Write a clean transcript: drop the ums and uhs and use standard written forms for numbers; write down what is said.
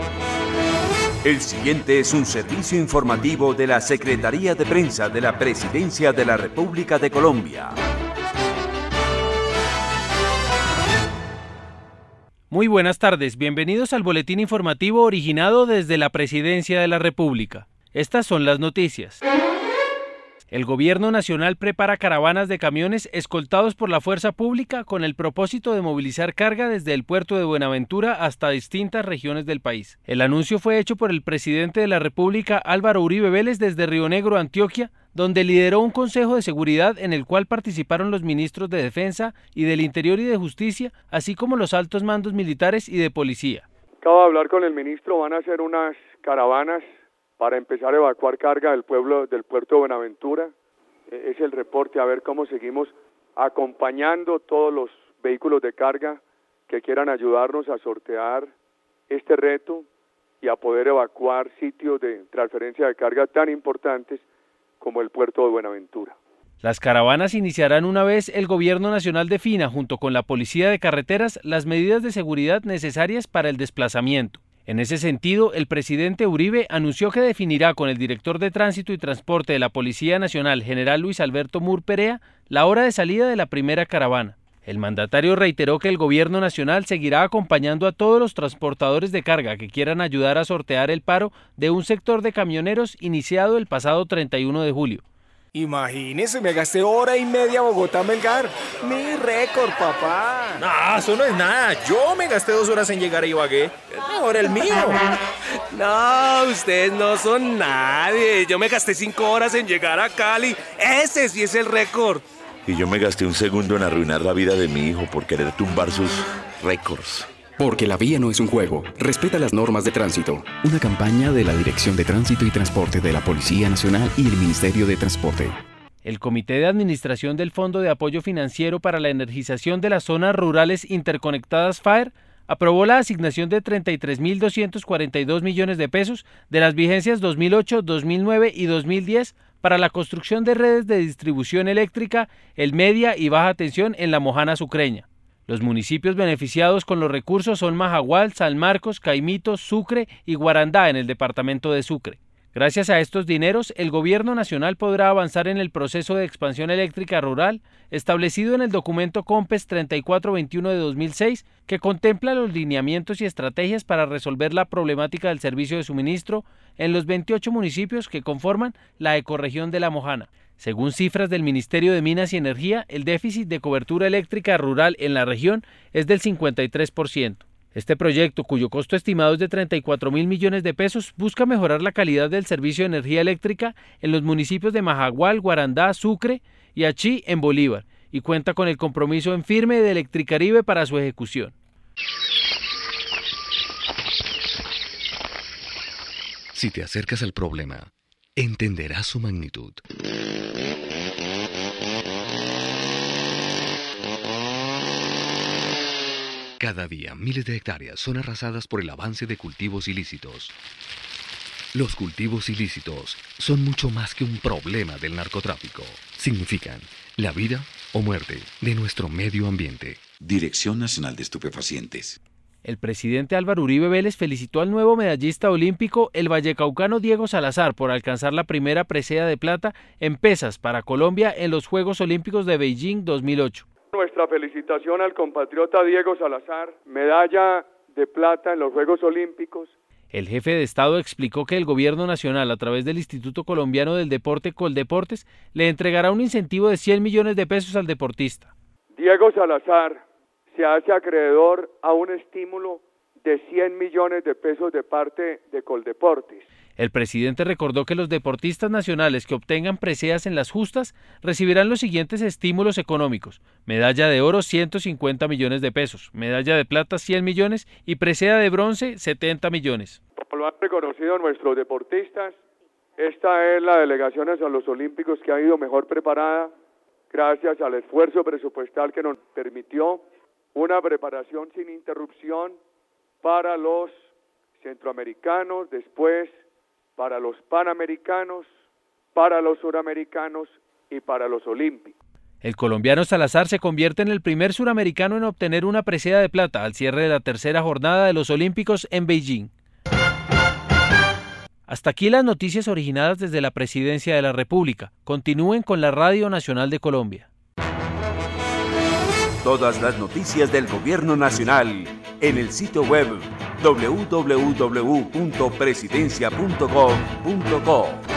El siguiente es un servicio informativo de la Secretaría de Prensa de la Presidencia de la República de Colombia. Muy buenas tardes, bienvenidos al boletín informativo originado desde la Presidencia de la República. Estas son las noticias. El Gobierno Nacional prepara caravanas de camiones escoltados por la fuerza pública con el propósito de movilizar carga desde el puerto de Buenaventura hasta distintas regiones del país. El anuncio fue hecho por el presidente de la República, Álvaro Uribe Vélez, desde Río Negro, Antioquia, donde lideró un consejo de seguridad en el cual participaron los ministros de Defensa y del Interior y de Justicia, así como los altos mandos militares y de policía. Acabo de hablar con el ministro, van a hacer unas caravanas para empezar a evacuar carga del puerto de Buenaventura. Es el reporte, a ver cómo seguimos acompañando todos los vehículos de carga que quieran ayudarnos a sortear este reto y a poder evacuar sitios de transferencia de carga tan importantes como el puerto de Buenaventura. Las caravanas iniciarán una vez el Gobierno Nacional defina, junto con la Policía de Carreteras, las medidas de seguridad necesarias para el desplazamiento. En ese sentido, el presidente Uribe anunció que definirá con el director de Tránsito y Transporte de la Policía Nacional, general Luis Alberto Mur Perea, la hora de salida de la primera caravana. El mandatario reiteró que el Gobierno Nacional seguirá acompañando a todos los transportadores de carga que quieran ayudar a sortear el paro de un sector de camioneros iniciado el pasado 31 de julio. Imagínese, me gasté hora y media Bogotá-Melgar. Mi récord, papá. No, eso no es nada. Yo me gasté 2 horas en llegar a Ibagué. Es mejor el mío. No, ustedes no son nadie. Yo me gasté 5 horas en llegar a Cali. Ese sí es el récord. Y yo me gasté 1 segundo en arruinar la vida de mi hijo por querer tumbar sus récords. Porque la vía no es un juego. Respeta las normas de tránsito. Una campaña de la Dirección de Tránsito y Transporte de la Policía Nacional y el Ministerio de Transporte. El Comité de Administración del Fondo de Apoyo Financiero para la Energización de las Zonas Rurales Interconectadas FAER aprobó la asignación de 33.242 millones de pesos de las vigencias 2008, 2009 y 2010 para la construcción de redes de distribución eléctrica, el media y baja tensión en la Mojana Sucreña. Los municipios beneficiados con los recursos son Majagual, San Marcos, Caimito, Sucre y Guarandá en el departamento de Sucre. Gracias a estos dineros, el Gobierno Nacional podrá avanzar en el proceso de expansión eléctrica rural establecido en el documento COMPES 3421 de 2006, que contempla los lineamientos y estrategias para resolver la problemática del servicio de suministro en los 28 municipios que conforman la ecorregión de La Mojana. Según cifras del Ministerio de Minas y Energía, el déficit de cobertura eléctrica rural en la región es del 53%. Este proyecto, cuyo costo estimado es de 34.000 millones de pesos, busca mejorar la calidad del servicio de energía eléctrica en los municipios de Majagual, Guarandá, Sucre y Achí en Bolívar, y cuenta con el compromiso en firme de Electricaribe para su ejecución. Si te acercas al problema, entenderás su magnitud. Cada día, miles de hectáreas son arrasadas por el avance de cultivos ilícitos. Los cultivos ilícitos son mucho más que un problema del narcotráfico. Significan la vida o muerte de nuestro medio ambiente. Dirección Nacional de Estupefacientes. El presidente Álvaro Uribe Vélez felicitó al nuevo medallista olímpico, el vallecaucano Diego Salazar, por alcanzar la primera presea de plata en pesas para Colombia en los Juegos Olímpicos de Beijing 2008. Nuestra felicitación al compatriota Diego Salazar, medalla de plata en los Juegos Olímpicos. El jefe de Estado explicó que el Gobierno Nacional, a través del Instituto Colombiano del Deporte Coldeportes, le entregará un incentivo de 100 millones de pesos al deportista. Diego Salazar se hace acreedor a un estímulo de 100 millones de pesos de parte de Coldeportes. El presidente recordó que los deportistas nacionales que obtengan preseas en las justas recibirán los siguientes estímulos económicos: medalla de oro 150 millones de pesos, medalla de plata 100 millones y presea de bronce 70 millones. Como lo han reconocido nuestros deportistas, esta es la delegación a los Olímpicos que ha ido mejor preparada gracias al esfuerzo presupuestal que nos permitió una preparación sin interrupción para los centroamericanos, después para los panamericanos, para los suramericanos y para los olímpicos. El colombiano Salazar se convierte en el primer suramericano en obtener una presea de plata al cierre de la tercera jornada de los Olímpicos en Beijing. Hasta aquí las noticias originadas desde la Presidencia de la República. Continúen con la Radio Nacional de Colombia. Todas las noticias del Gobierno Nacional en el sitio web www.presidencia.gov.co.